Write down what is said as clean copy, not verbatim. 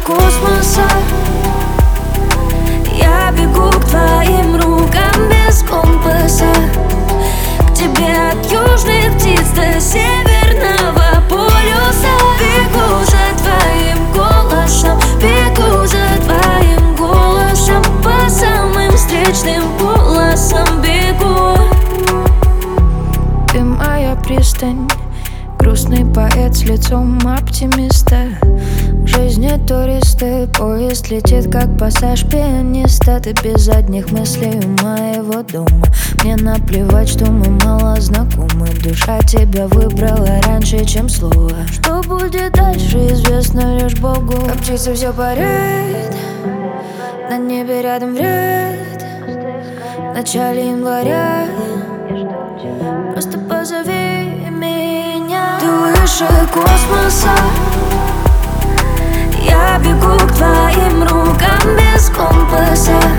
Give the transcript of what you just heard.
космоса. Я бегу к твоим рукам без компаса, к тебе от южных птиц до северного полюса. Бегу за твоим голосом, бегу за твоим голосом, по самым встречным полосам бегу. Ты моя пристань, грустный поэт с лицом оптимиста. В жизни туристы, поезд летит как пассаж пианиста. Ты без задних мыслей у моего дома. Мне наплевать, что мы мало знакомы. Душа тебя выбрала раньше, чем слово. Что будет дальше, известно лишь Богу. Как птица все парит, на небе рядом вред. В начале января просто позови меня. Ты выше космоса. Я бегу к твоим рукам без компаса,